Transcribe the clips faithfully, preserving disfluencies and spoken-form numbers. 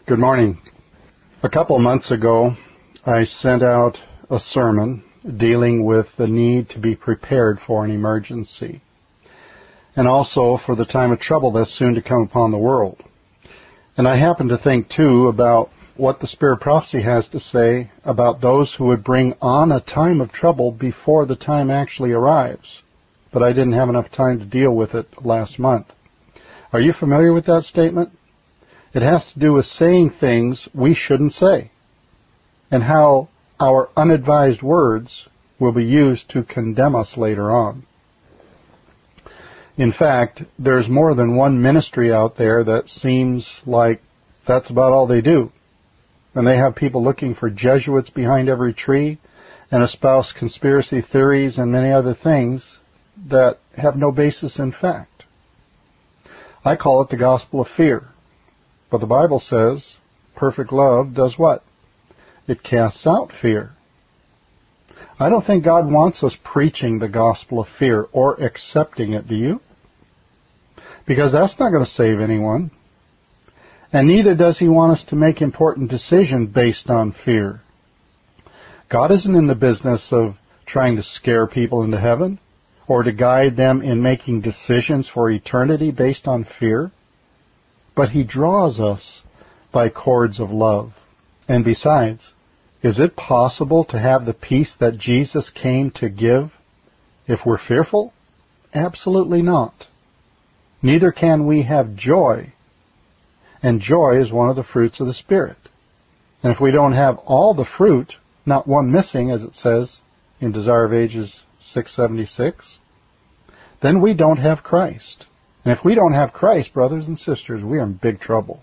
Good morning. A couple months ago, I sent out a sermon dealing with the need to be prepared for an emergency, and also for the time of trouble that's soon to come upon the world. And I happen to think, too, about what the Spirit of Prophecy has to say about those who would bring on a time of trouble before the time actually arrives. But I didn't have enough time to deal with it last month. Are you familiar with that statement? It has to do with saying things we shouldn't say, and how our unadvised words will be used to condemn us later on. In fact, there's more than one ministry out there that seems like that's about all they do. And they have people looking for Jesuits behind every tree and espouse conspiracy theories and many other things that have no basis in fact. I call it the gospel of fear. But the Bible says perfect love does what? It casts out fear. I don't think God wants us preaching the gospel of fear or accepting it, do you? Because that's not going to save anyone. And neither does He want us to make important decisions based on fear. God isn't in the business of trying to scare people into heaven or to guide them in making decisions for eternity based on fear. But He draws us by cords of love. And besides, is it possible to have the peace that Jesus came to give if we're fearful? Absolutely not. Neither can we have joy. And joy is one of the fruits of the Spirit. And if we don't have all the fruit, not one missing, as it says in Desire of Ages six seventy-six, then we don't have Christ. And if we don't have Christ, brothers and sisters, we are in big trouble.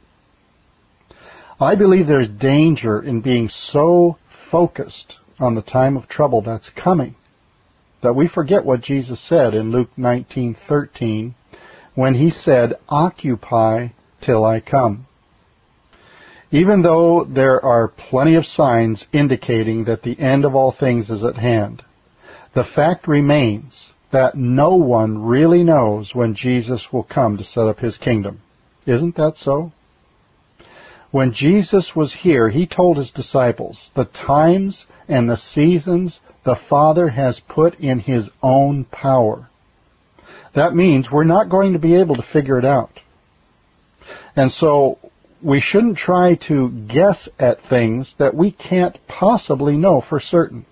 I believe there's danger in being so focused on the time of trouble that's coming that we forget what Jesus said in Luke nineteen thirteen when He said, "Occupy till I come." Even though there are plenty of signs indicating that the end of all things is at hand, the fact remains that no one really knows when Jesus will come to set up His kingdom. Isn't that so? When Jesus was here, He told His disciples, the times and the seasons the Father has put in His own power. That means we're not going to be able to figure it out. And so we shouldn't try to guess at things that we can't possibly know for certain.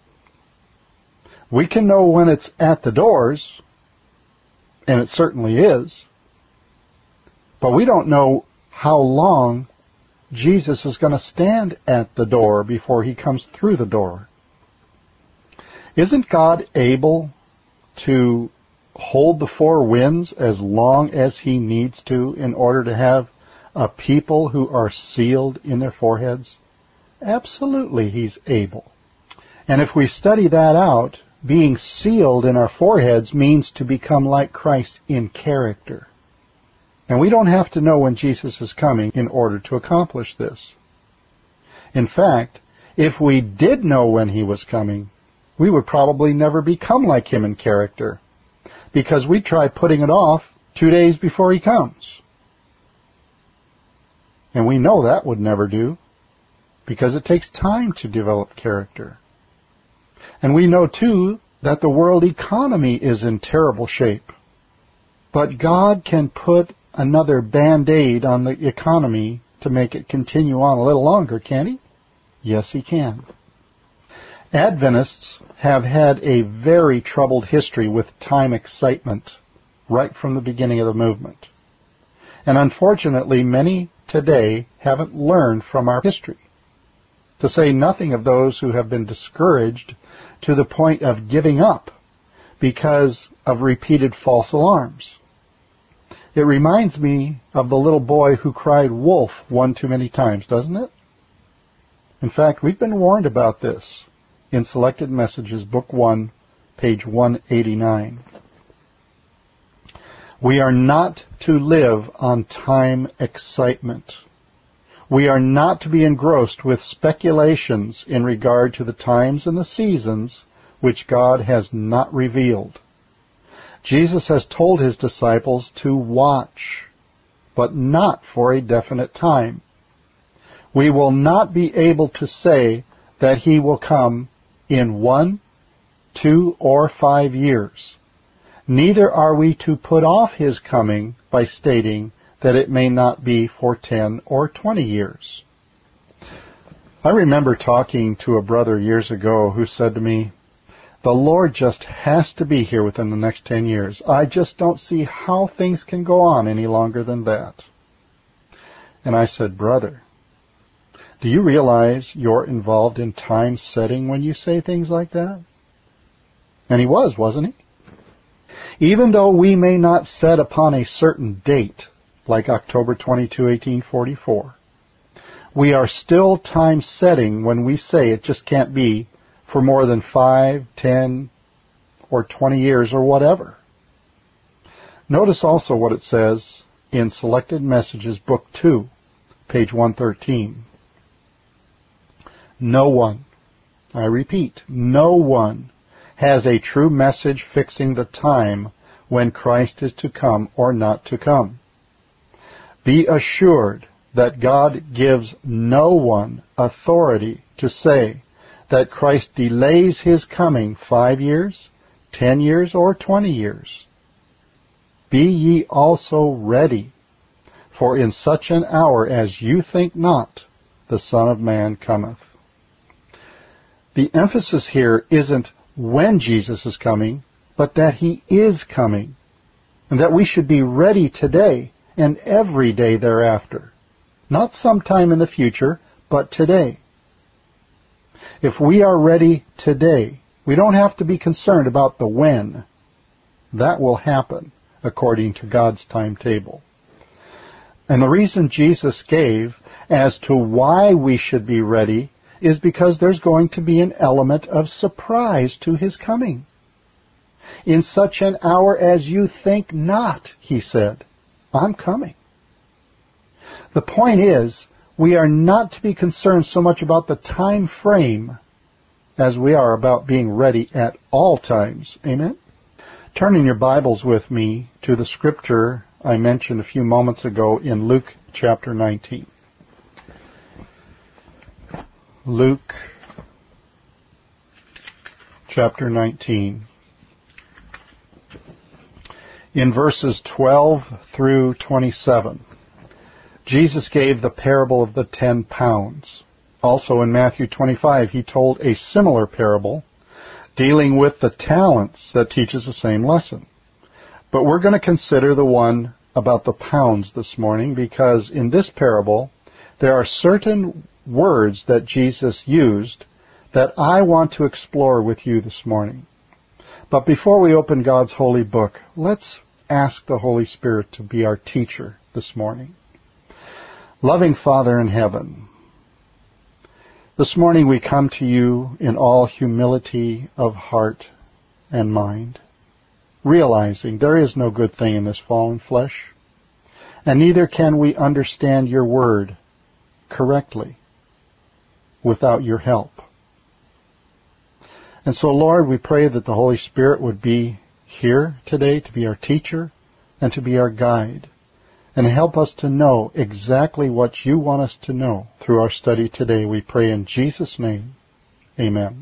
We can know when it's at the doors, and it certainly is, but we don't know how long Jesus is going to stand at the door before He comes through the door. Isn't God able to hold the four winds as long as He needs to in order to have a people who are sealed in their foreheads? Absolutely, He's able. And if we study that out, being sealed in our foreheads means to become like Christ in character. And we don't have to know when Jesus is coming in order to accomplish this. In fact, if we did know when He was coming, we would probably never become like Him in character, because we try putting it off two days before He comes. And we know that would never do, because it takes time to develop character. And we know, too, that the world economy is in terrible shape. But God can put another Band-Aid on the economy to make it continue on a little longer, can't He? Yes, He can. Adventists have had a very troubled history with time excitement right from the beginning of the movement. And unfortunately, many today haven't learned from our history, to say nothing of those who have been discouraged to the point of giving up because of repeated false alarms. It reminds me of the little boy who cried wolf one too many times, doesn't it? In fact, we've been warned about this in Selected Messages, Book one, page one eighty-nine. We are not to live on time excitement. We are not to be engrossed with speculations in regard to the times and the seasons which God has not revealed. Jesus has told His disciples to watch, but not for a definite time. We will not be able to say that he will come in one, two, or five years. Neither are we to put off his coming by stating that it may not be for ten or twenty years. I remember talking to a brother years ago who said to me, "The Lord just has to be here within the next ten years. I just don't see how things can go on any longer than that." And I said, "Brother, do you realize you're involved in time setting when you say things like that?" And he was, wasn't he? Even though we may not set upon a certain date, like October twenty-second, eighteen forty-four, we are still time setting when we say it just can't be for more than five, ten, or twenty years or whatever. Notice also what it says in Selected Messages, Book two, page one thirteen. No one, I repeat, no one has a true message fixing the time when Christ is to come or not to come. Be assured that God gives no one authority to say that Christ delays his coming five years, ten years, or twenty years. Be ye also ready, for in such an hour as you think not, the Son of Man cometh. The emphasis here isn't when Jesus is coming, but that he is coming, and that we should be ready today and every day thereafter. Not sometime in the future, but today. If we are ready today, we don't have to be concerned about the when. That will happen according to God's timetable. And the reason Jesus gave as to why we should be ready is because there's going to be an element of surprise to his coming. In such an hour as you think not, he said, I'm coming. The point is, we are not to be concerned so much about the time frame as we are about being ready at all times. Amen? Turn in your Bibles with me to the scripture I mentioned a few moments ago in Luke chapter nineteen. Luke chapter nineteen. In verses twelve through twenty-seven, Jesus gave the parable of the ten pounds. Also in Matthew twenty-five, he told a similar parable dealing with the talents that teaches the same lesson. But we're going to consider the one about the pounds this morning, because in this parable there are certain words that Jesus used that I want to explore with you this morning. But before we open God's holy book, let's ask the Holy Spirit to be our teacher this morning. Loving Father in heaven, this morning we come to you in all humility of heart and mind, realizing there is no good thing in this fallen flesh, and neither can we understand your word correctly without your help. And so, Lord, we pray that the Holy Spirit would be here today to be our teacher and to be our guide, and help us to know exactly what you want us to know through our study today. We pray in Jesus' name. Amen.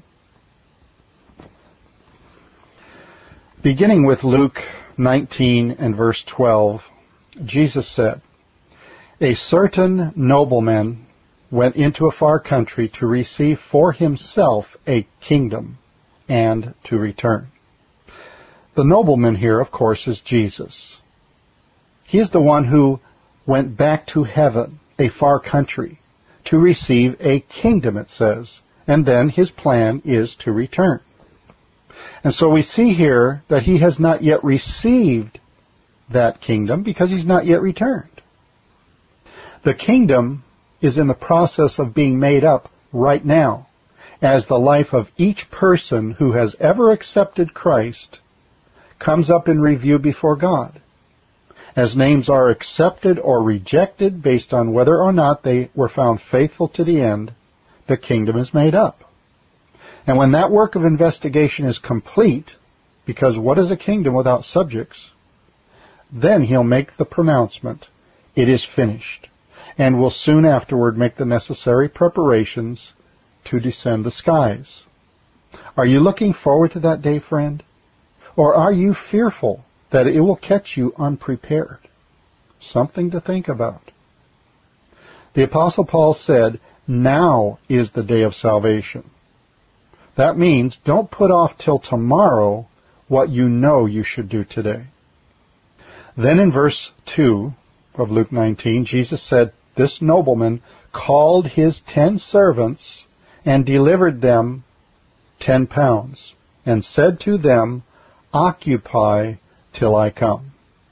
Beginning with Luke nineteen and verse twelve, Jesus said, "A certain nobleman went into a far country to receive for himself a kingdom and to return." The nobleman here, of course, is Jesus. He is the one who went back to heaven, a far country, to receive a kingdom, it says, and then his plan is to return. And so we see here that he has not yet received that kingdom because he's not yet returned. The kingdom is in the process of being made up right now, as the life of each person who has ever accepted Christ comes up in review before God. As names are accepted or rejected based on whether or not they were found faithful to the end, the kingdom is made up. And when that work of investigation is complete, because what is a kingdom without subjects? Then he'll make the pronouncement, "It is finished." and will soon afterward make the necessary preparations to descend the skies. Are you looking forward to that day, friend? Or are you fearful that it will catch you unprepared? Something to think about. The Apostle Paul said, "Now is the day of salvation." That means don't put off till tomorrow what you know you should do today. Then in verse two of Luke nineteen, Jesus said, "This nobleman called his ten servants and delivered them ten pounds, and said to them, 'Occupy till I come.'"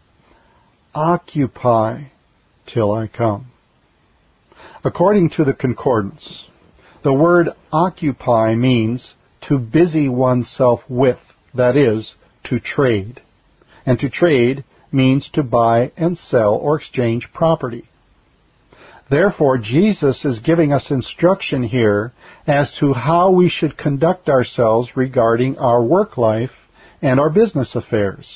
Occupy till I come. According to the concordance, the word occupy means to busy oneself with, that is, to trade. And to trade means to buy and sell or exchange property. Therefore, Jesus is giving us instruction here as to how we should conduct ourselves regarding our work life and our business affairs.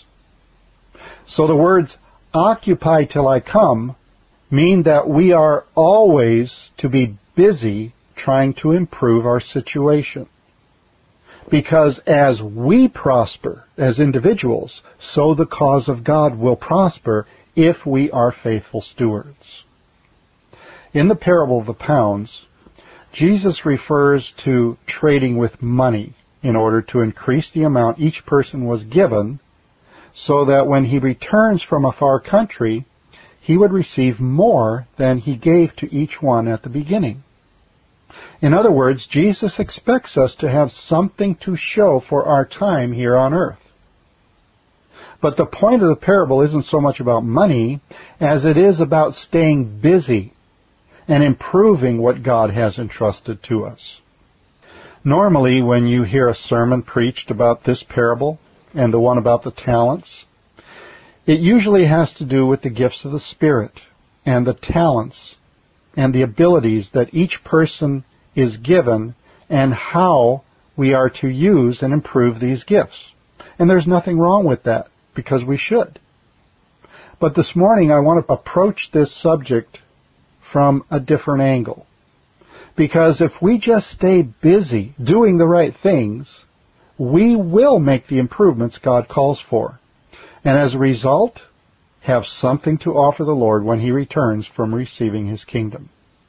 So the words "occupy till I come" mean that we are always to be busy trying to improve our situation. Because as we prosper as individuals, so the cause of God will prosper if we are faithful stewards. In the parable of the pounds, Jesus refers to trading with money in order to increase the amount each person was given, so that when he returns from a far country, he would receive more than he gave to each one at the beginning. In other words, Jesus expects us to have something to show for our time here on earth. But the point of the parable isn't so much about money as it is about staying busy and improving what God has entrusted to us. Normally, when you hear a sermon preached about this parable and the one about the talents, it usually has to do with the gifts of the Spirit and the talents and the abilities that each person is given and how we are to use and improve these gifts. And there's nothing wrong with that, because we should. But this morning I want to approach this subject from a different angle. Because if we just stay busy doing the right things, we will make the improvements God calls for. And as a result, have something to offer the Lord when He returns from receiving His kingdom.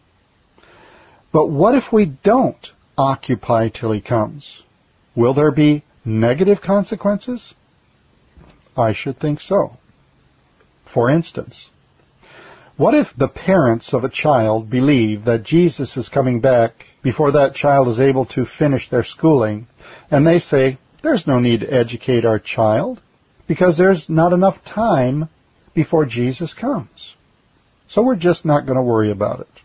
But what if we don't occupy till He comes? Will there be negative consequences? I should think so. For instance, what if the parents of a child believe that Jesus is coming back before that child is able to finish their schooling, and they say, "There's no need to educate our child, because there's not enough time before Jesus comes. So we're just not going to worry about it."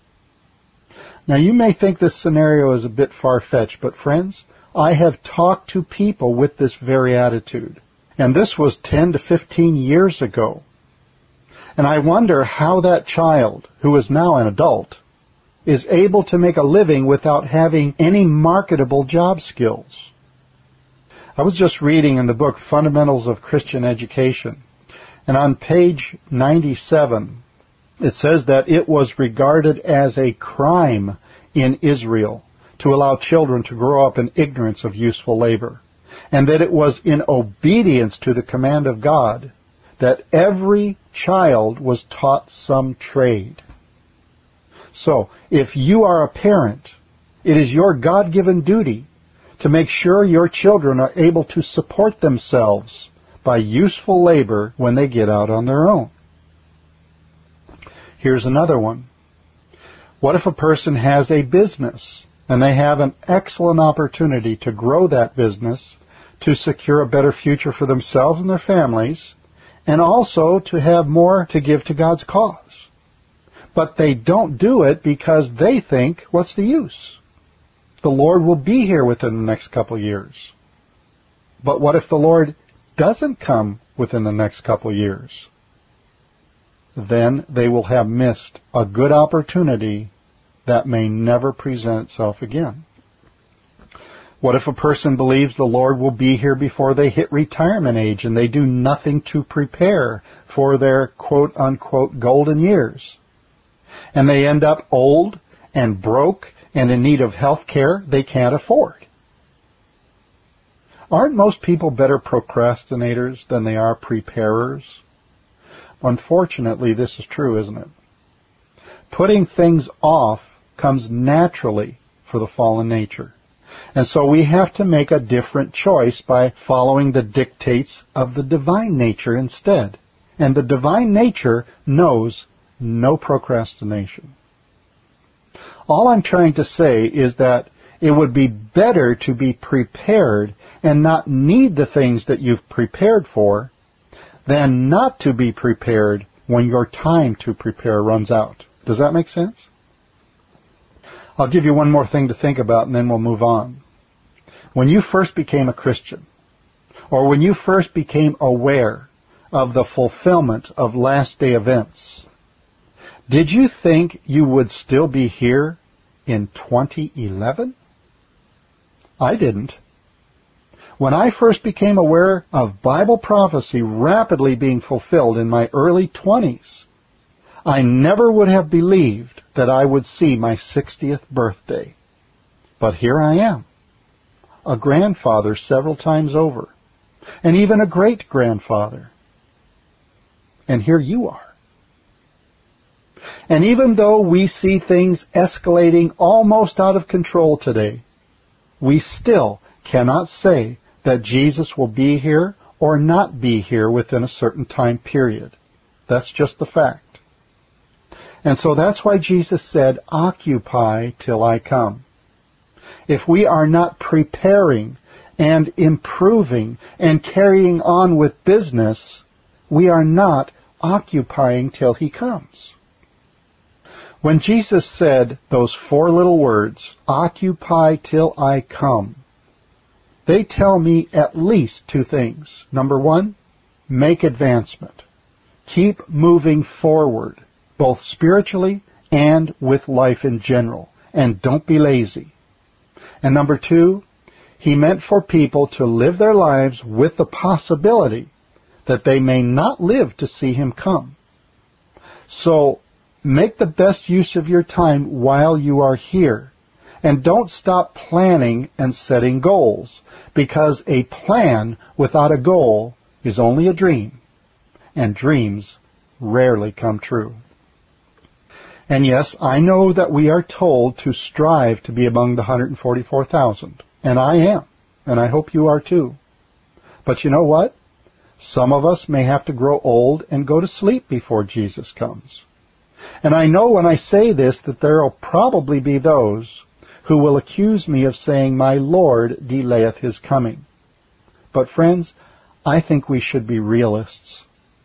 Now, you may think this scenario is a bit far-fetched, but friends, I have talked to people with this very attitude. And this was ten to fifteen years ago. And I wonder how that child, who is now an adult, is able to make a living without having any marketable job skills. I was just reading in the book Fundamentals of Christian Education, and on page ninety-seven, it says that it was regarded as a crime in Israel to allow children to grow up in ignorance of useful labor, and that it was in obedience to the command of God that every child was taught some trade. So, if you are a parent, it is your God-given duty to make sure your children are able to support themselves by useful labor when they get out on their own. Here's another one. What if a person has a business and they have an excellent opportunity to grow that business, to secure a better future for themselves and their families, and also to have more to give to God's cause? But they don't do it because they think, what's the use? The Lord will be here within the next couple of years. But what if the Lord doesn't come within the next couple of years? Then they will have missed a good opportunity that may never present itself again. What if a person believes the Lord will be here before they hit retirement age and they do nothing to prepare for their quote-unquote golden years? And they end up old and broke and in need of health care they can't afford. Aren't most people better procrastinators than they are preparers? Unfortunately, this is true, isn't it? Putting things off comes naturally for the fallen nature. And so we have to make a different choice by following the dictates of the divine nature instead. And the divine nature knows no procrastination. All I'm trying to say is that it would be better to be prepared and not need the things that you've prepared for than not to be prepared when your time to prepare runs out. Does that make sense? I'll give you one more thing to think about and then we'll move on. When you first became a Christian, or when you first became aware of the fulfillment of last day events, did you think you would still be here in twenty eleven? I didn't. When I first became aware of Bible prophecy rapidly being fulfilled in my early twenties, I never would have believed that I would see my sixtieth birthday. But here I am, a grandfather several times over, and even a great-grandfather. And here you are. And even though we see things escalating almost out of control today, we still cannot say that Jesus will be here or not be here within a certain time period. That's just the fact. And so that's why Jesus said, "Occupy till I come." If we are not preparing and improving and carrying on with business, we are not occupying till He comes. When Jesus said those four little words, "Occupy till I come," they tell me at least two things. Number one, make advancement. Keep moving forward, both spiritually and with life in general. And don't be lazy. And number two, He meant for people to live their lives with the possibility that they may not live to see Him come. So, make the best use of your time while you are here. And don't stop planning and setting goals, because a plan without a goal is only a dream, and dreams rarely come true. And yes, I know that we are told to strive to be among the one hundred forty-four thousand, and I am, and I hope you are too. But you know what? Some of us may have to grow old and go to sleep before Jesus comes. And I know when I say this that there will probably be those who will accuse me of saying, "My Lord delayeth His coming." But friends, I think we should be realists.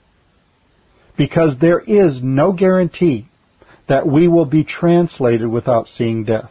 Because there is no guarantee that we will be translated without seeing death.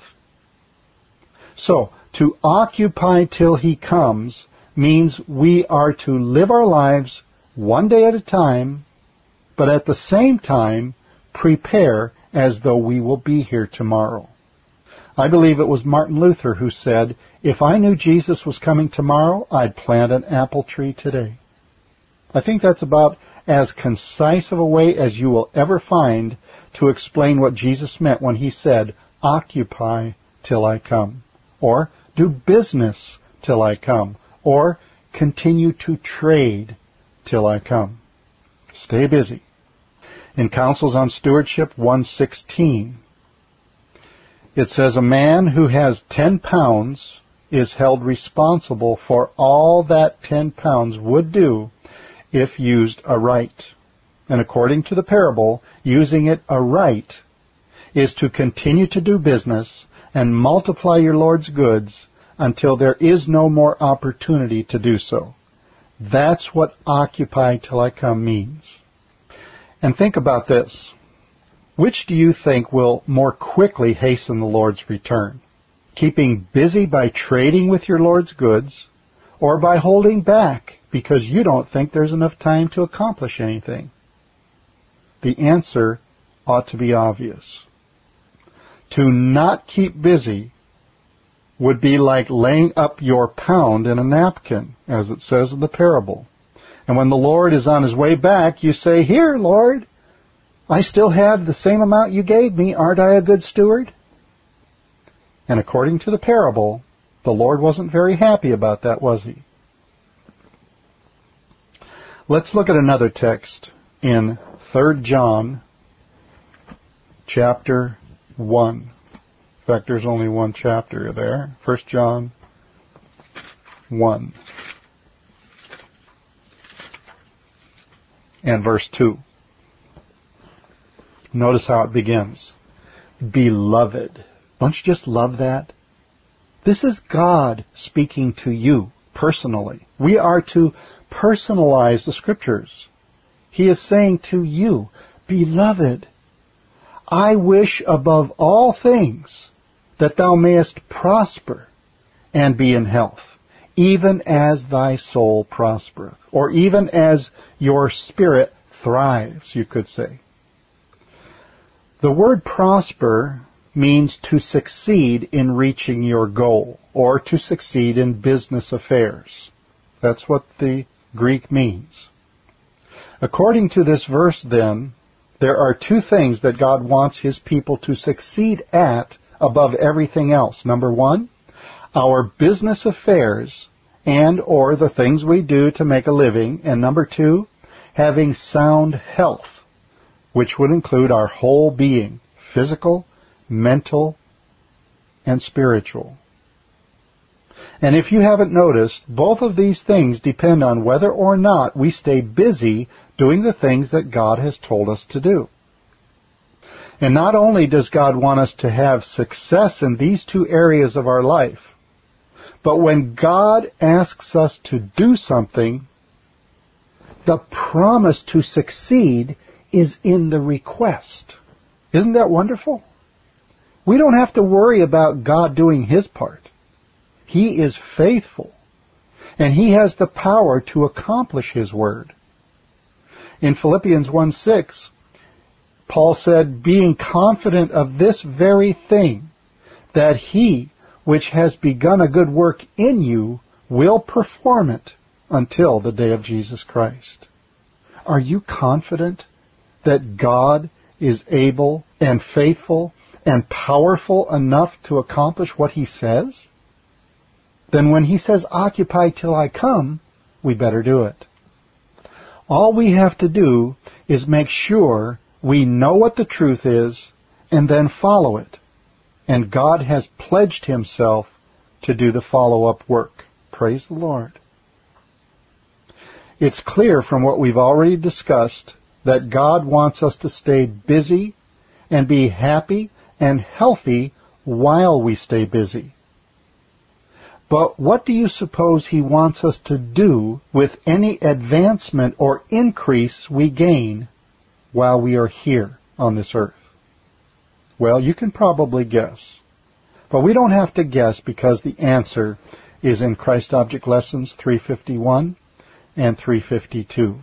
So, to occupy till He comes means we are to live our lives one day at a time, but at the same time prepare as though we will be here tomorrow. I believe it was Martin Luther who said, "If I knew Jesus was coming tomorrow, I'd plant an apple tree today." I think that's about as concise of a way as you will ever find to explain what Jesus meant when He said, "Occupy till I come," or "Do business till I come," or "Continue to trade till I come." Stay busy. In Counsels on Stewardship one sixteen, it says, "A man who has ten pounds is held responsible for all that ten pounds would do if used aright." And according to the parable, using it aright is to continue to do business and multiply your Lord's goods until there is no more opportunity to do so. That's what "occupy till I come" means. And think about this. Which do you think will more quickly hasten the Lord's return? Keeping busy by trading with your Lord's goods, or by holding back because you don't think there's enough time to accomplish anything? The answer ought to be obvious. To not keep busy would be like laying up your pound in a napkin, as it says in the parable. And when the Lord is on His way back, you say, "Here, Lord, I still have the same amount you gave me. Aren't I a good steward? And according to the parable, the Lord wasn't very happy about that, was he? Let's look at another text in Third John chapter one. In fact, there's only one chapter there. First John one and verse two. Notice how it begins. Beloved. Don't you just love that? This is God speaking to you personally. We are to personalize the Scriptures. He is saying to you, Beloved, I wish above all things that thou mayest prosper and be in health, even as thy soul prospereth, or even as your spirit thrives, you could say. The word prosper means to succeed in reaching your goal, or to succeed in business affairs. That's what the Greek means. According to this verse, then, there are two things that God wants His people to succeed at above everything else. Number one, our business affairs and or the things we do to make a living. And number two, having sound health, which would include our whole being, physical, mental, and spiritual. And if you haven't noticed, both of these things depend on whether or not we stay busy doing the things that God has told us to do. And not only does God want us to have success in these two areas of our life, but when God asks us to do something, the promise to succeed is in the request. Isn't that wonderful? We don't have to worry about God doing His part. He is faithful, and He has the power to accomplish His word. In Philippians one six, Paul said, being confident of this very thing, that He which has begun a good work in you will perform it until the day of Jesus Christ. Are you confident that God is able and faithful and powerful enough to accomplish what He says? Then when He says, occupy till I come, we better do it. All we have to do is make sure we know what the truth is and then follow it. And God has pledged Himself to do the follow-up work. Praise the Lord. It's clear from what we've already discussed that God wants us to stay busy and be happy and healthy while we stay busy. But what do you suppose He wants us to do with any advancement or increase we gain while we are here on this earth? Well, you can probably guess. But we don't have to guess because the answer is in Christ Object Lessons three fifty-one and three fifty-two.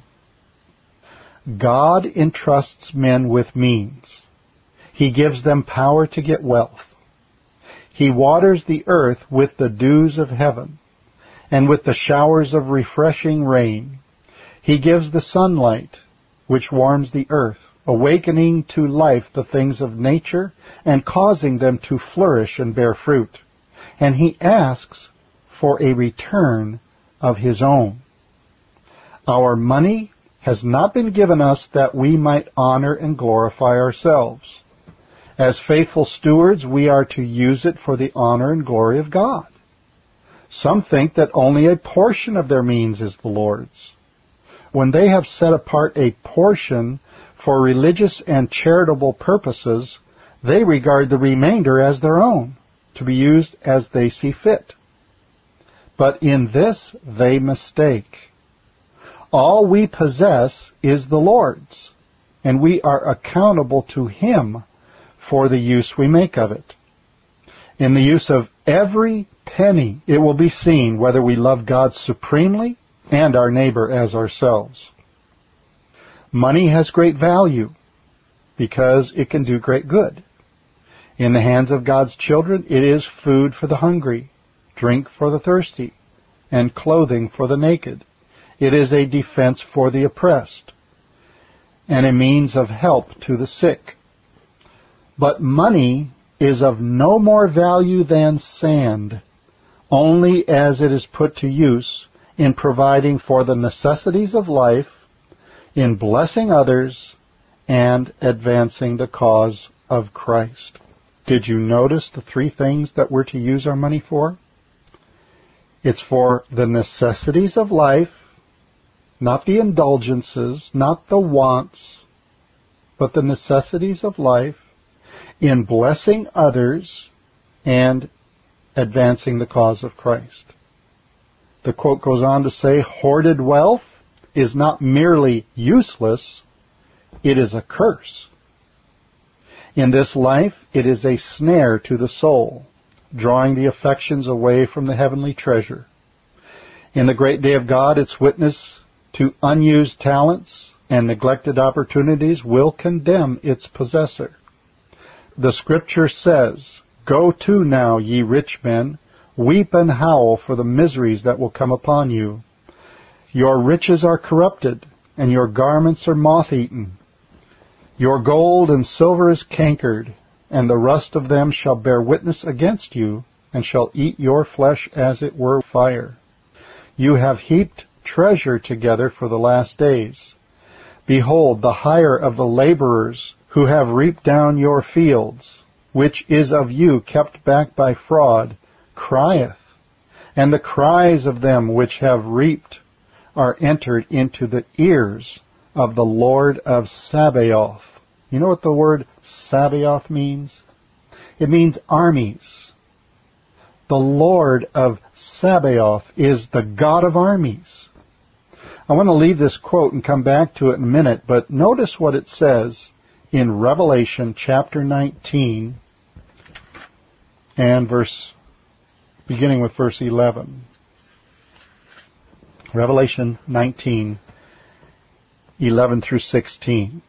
God entrusts men with means. He gives them power to get wealth. He waters the earth with the dews of heaven and with the showers of refreshing rain. He gives the sunlight, which warms the earth, awakening to life the things of nature and causing them to flourish and bear fruit. And He asks for a return of His own. Our money has not been given us that we might honor and glorify ourselves. As faithful stewards, we are to use it for the honor and glory of God. Some think that only a portion of their means is the Lord's. When they have set apart a portion for religious and charitable purposes, they regard the remainder as their own, to be used as they see fit. But in this they mistake. All we possess is the Lord's, and we are accountable to Him for the use we make of it. In the use of every penny, it will be seen whether we love God supremely and our neighbor as ourselves. Money has great value because it can do great good. In the hands of God's children, it is food for the hungry, drink for the thirsty, and clothing for the naked. It is a defense for the oppressed. and a means of help to the sick. But money is of no more value than sand, only as it is put to use in providing for the necessities of life, in blessing others, and advancing the cause of Christ. Did you notice the three things that we're to use our money for? It's for the necessities of life, not the indulgences, not the wants, but the necessities of life, in blessing others and advancing the cause of Christ. The quote goes on to say, hoarded wealth is not merely useless, it is a curse. In this life, it is a snare to the soul, drawing the affections away from the heavenly treasure. In the great day of God, its witness to unused talents and neglected opportunities will condemn its possessor. The Scripture says, "Go to now, ye rich men, weep and howl for the miseries that will come upon you. Your riches are corrupted, and your garments are moth-eaten. Your gold and silver is cankered, and the rust of them shall bear witness against you, and shall eat your flesh as it were fire. You have heaped treasure together for the last days. Behold, the hire of the laborers who have reaped down your fields, which is of you kept back by fraud, crieth, and the cries of them which have reaped are entered into the ears of the Lord of Sabaoth." You know what the word Sabaoth means? It means armies. The Lord of Sabaoth is the God of armies. I want to leave this quote and come back to it in a minute, but notice what it says in Revelation chapter nineteen and verse, beginning with verse eleven. Revelation nineteen, eleven through sixteen.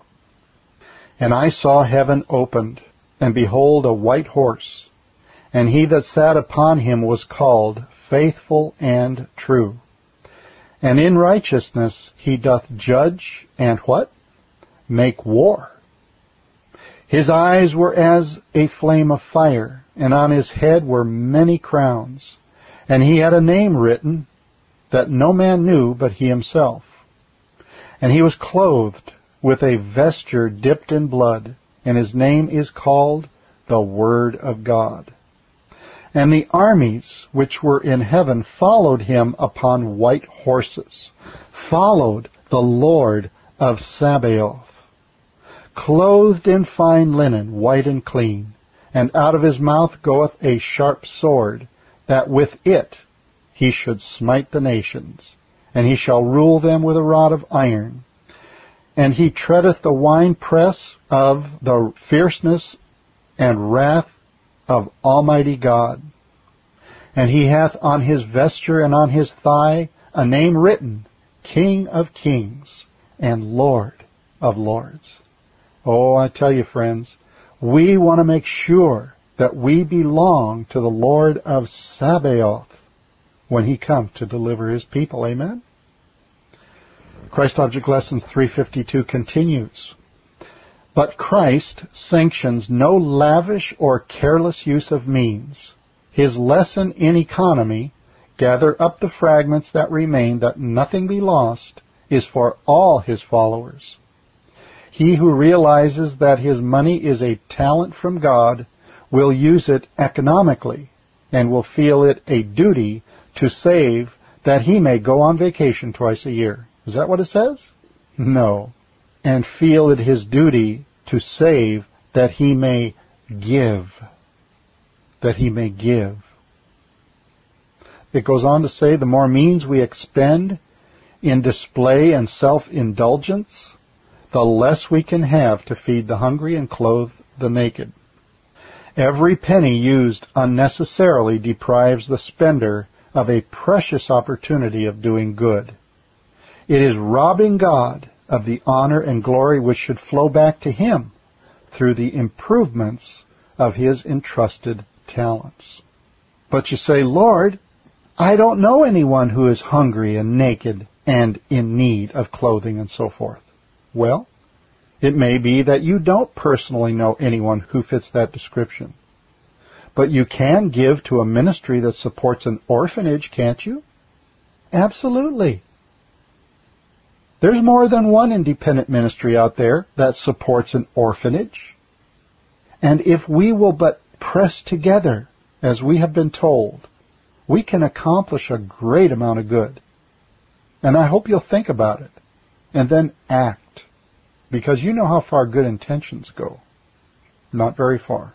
"And I saw heaven opened, and behold a white horse, and he that sat upon him was called Faithful and True. And in righteousness he doth judge and what? Make war. His eyes were as a flame of fire, and on his head were many crowns. And he had a name written that no man knew but he himself. And he was clothed with a vesture dipped in blood, and his name is called the Word of God. And the armies which were in heaven followed him upon white horses, followed the Lord of Sabaoth, clothed in fine linen, white and clean. And out of his mouth goeth a sharp sword, that with it he should smite the nations, and he shall rule them with a rod of iron. And he treadeth the winepress of the fierceness and wrath of Almighty God. And he hath on his vesture and on his thigh a name written, King of Kings and Lord of Lords." Oh, I tell you, friends, we want to make sure that we belong to the Lord of Sabaoth when he comes to deliver his people. Amen? Christ Object Lessons three fifty-two continues. "But Christ sanctions no lavish or careless use of means. His lesson in economy, gather up the fragments that remain, that nothing be lost, is for all his followers. He who realizes that his money is a talent from God will use it economically and will feel it a duty to save that he may go on vacation twice a year." Is that what it says? No. "And feel it his duty to save that he may give." That he may give. It goes on to say, the more means we expend in display and self-indulgence, the less we can have to feed the hungry and clothe the naked. Every penny used unnecessarily deprives the spender of a precious opportunity of doing good. It is robbing God of the honor and glory which should flow back to him through the improvements of his entrusted talents. But you say, "Lord, I don't know anyone who is hungry and naked and in need of clothing," and so forth. Well, It may be that you don't personally know anyone who fits that description. But you can give to a ministry that supports an orphanage, can't you? Absolutely. There's more than one independent ministry out there that supports an orphanage. And if we will but press together, as we have been told, we can accomplish a great amount of good. And I hope you'll think about it and then act, because you know how far good intentions go. Not very far.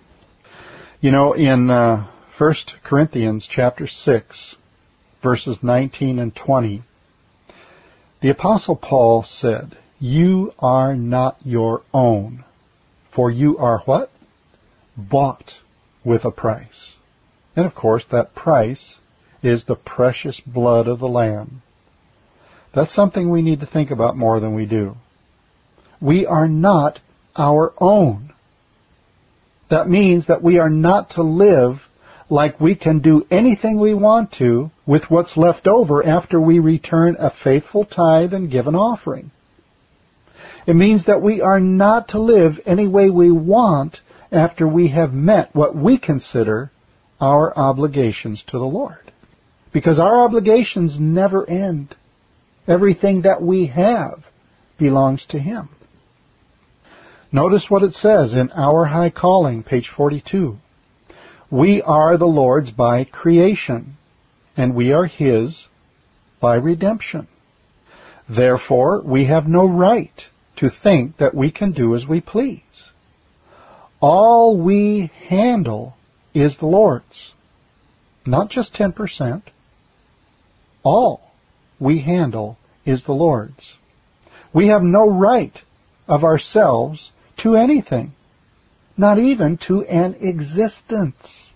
You know, in uh, First Corinthians chapter six, verses nineteen and twenty, the Apostle Paul said, "You are not your own, for you are" what? "Bought with a price." And of course, that price is the precious blood of the Lamb. That's something we need to think about more than we do. We are not our own. That means that we are not to live like we can do anything we want to with what's left over after we return a faithful tithe and give an offering. It means that we are not to live any way we want after we have met what we consider our obligations to the Lord. Because our obligations never end. Everything that we have belongs to Him. Notice what it says in Our High Calling, page forty-two. We are the Lord's by creation, and we are His by redemption. Therefore, we have no right to think that we can do as we please. All we handle is the Lord's. Not just ten percent. All we handle is the Lord's. We have no right of ourselves to anything, not even to an existence.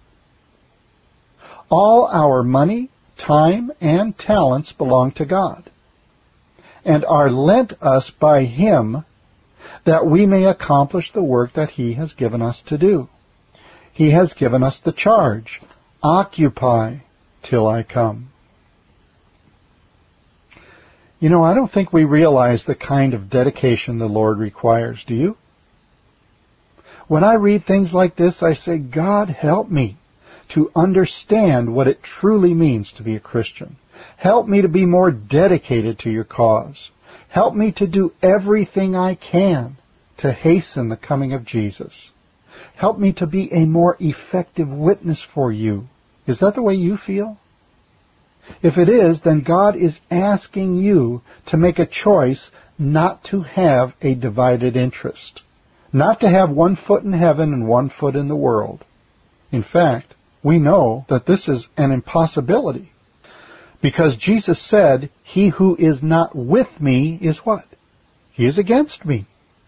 All our money, time, and talents belong to God, and are lent us by Him that we may accomplish the work that He has given us to do. He has given us the charge, occupy till I come. You know, I don't think we realize the kind of dedication the Lord requires, do you? When I read things like this, I say, God, help me to understand what it truly means to be a Christian. Help me to be more dedicated to your cause. Help me to do everything I can to hasten the coming of Jesus. Help me to be a more effective witness for you. Is that the way you feel? If it is, then God is asking you to make a choice not to have a divided interest. Not to have one foot in heaven and one foot in the world. In fact, we know that this is an impossibility. Because Jesus said, "He who is not with me is" what? He is against me.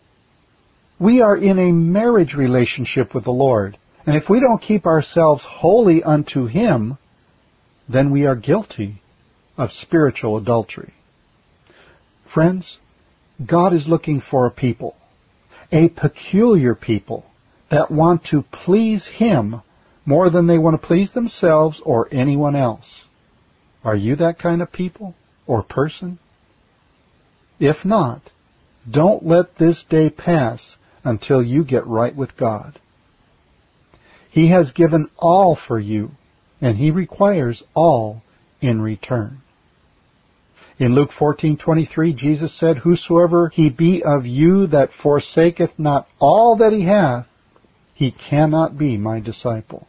We are in a marriage relationship with the Lord. And if we don't keep ourselves holy unto Him, then we are guilty of spiritual adultery. Friends, God is looking for a people, a peculiar people, that want to please Him more than they want to please themselves or anyone else. Are you that kind of people or person? If not, don't let this day pass until you get right with God. He has given all for you, and He requires all in return. In Luke fourteen twenty-three, Jesus said, "Whosoever he be of you that forsaketh not all that he hath, he cannot be my disciple."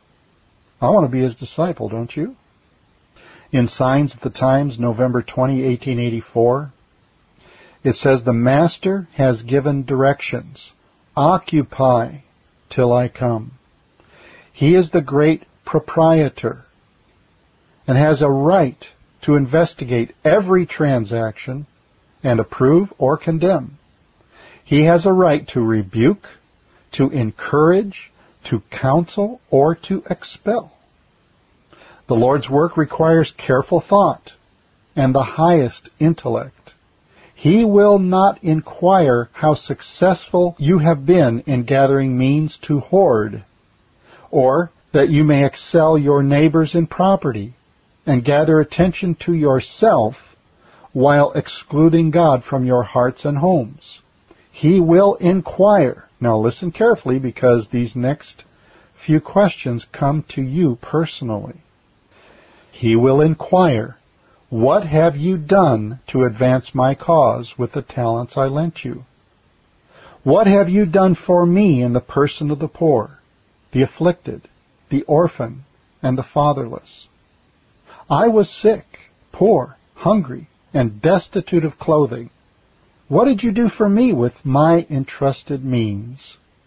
I want to be His disciple, don't you? In Signs of the Times, November twentieth, eighteen eighty-four, it says, "The Master has given directions. Occupy till I come." He is the great proprietor and has a right to investigate every transaction and approve or condemn. He has a right to rebuke, to encourage, to counsel, or to expel. The Lord's work requires careful thought and the highest intellect. He will not inquire how successful you have been in gathering means to hoard, or that you may excel your neighbors in property and gather attention to yourself while excluding God from your hearts and homes. He will inquire. Now listen carefully, because these next few questions come to you personally. He will inquire, what have you done to advance my cause with the talents I lent you? What have you done for me in the person of the poor, the afflicted, the orphan, and the fatherless? I was sick, poor, hungry, and destitute of clothing. What did you do for me with my entrusted means?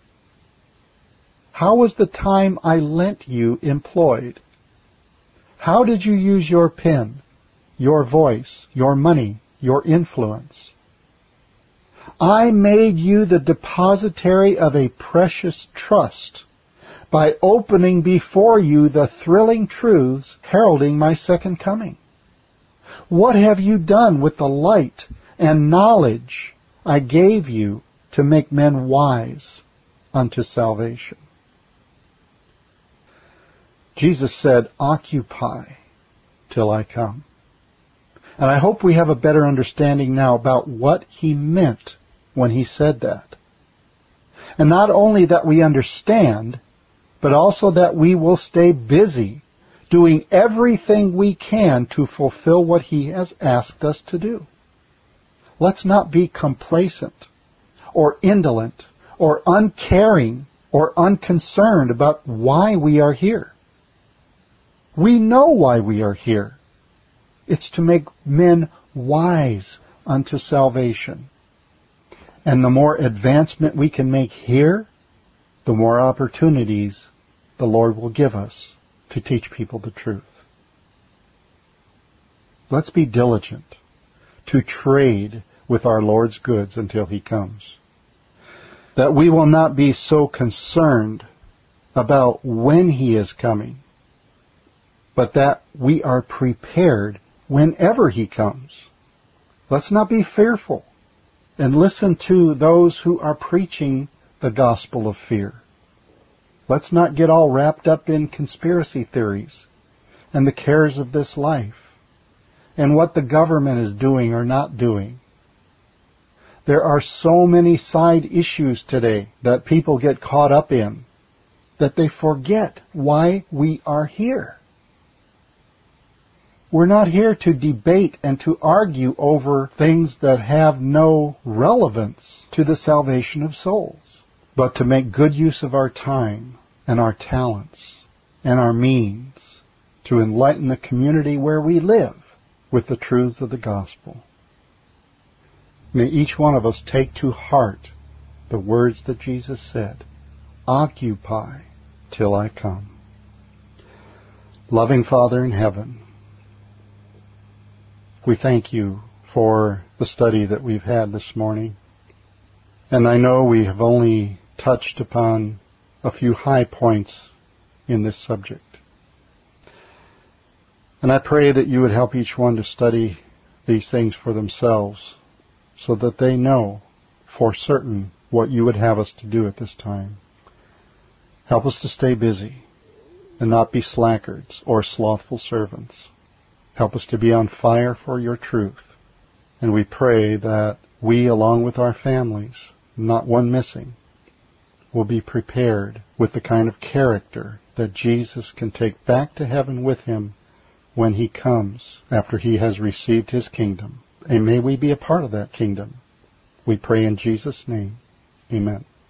How was the time I lent you employed? How did you use your pen, your voice, your money, your influence? I made you the depositary of a precious trust by opening before you the thrilling truths heralding my second coming. What have you done with the light and knowledge I gave you to make men wise unto salvation? Jesus said, occupy till I come. And I hope we have a better understanding now about what he meant when he said that. And not only that we understand, but also that we will stay busy doing everything we can to fulfill what he has asked us to do. Let's not be complacent or indolent or uncaring or unconcerned about why we are here. We know why we are here. It's to make men wise unto salvation. And the more advancement we can make here, the more opportunities the Lord will give us to teach people the truth. Let's be diligent to trade with our Lord's goods until he comes. That we will not be so concerned about when he is coming, but that we are prepared whenever he comes. Let's not be fearful and listen to those who are preaching the gospel of fear. Let's not get all wrapped up in conspiracy theories and the cares of this life and what the government is doing or not doing. There are so many side issues today that people get caught up in that they forget why we are here. We're not here to debate and to argue over things that have no relevance to the salvation of souls, but to make good use of our time and our talents and our means to enlighten the community where we live with the truths of the gospel. May each one of us take to heart the words that Jesus said, occupy till I come. Loving Father in heaven, we thank you for the study that we've had this morning. And I know we have only touched upon a few high points in this subject. And I pray that you would help each one to study these things for themselves so that they know for certain what you would have us to do at this time. Help us to stay busy and not be slackards or slothful servants. Help us to be on fire for your truth. And we pray that we, along with our families, not one missing, will be prepared with the kind of character that Jesus can take back to heaven with him when he comes after he has received his kingdom. And may we be a part of that kingdom. We pray in Jesus' name. Amen.